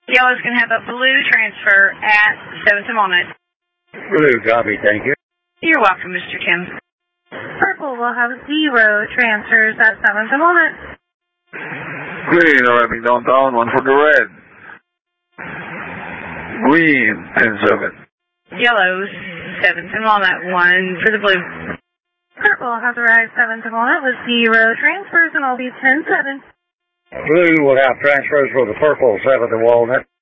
Yellow's going to have a blue transfer at 7th and Walnut. Blue, copy, thank you. You're welcome, Mr. Kim. Purple will have 0 transfers at 7th and Walnut. Green arriving downtown, 1 for the red. Green, 10-7. Yellow's 7th and Walnut, 1 for the blue. Purple has arrived 7th and Walnut with 0 transfers and will be 10-7. Blue will have transfers for the purple, 7th and Walnut.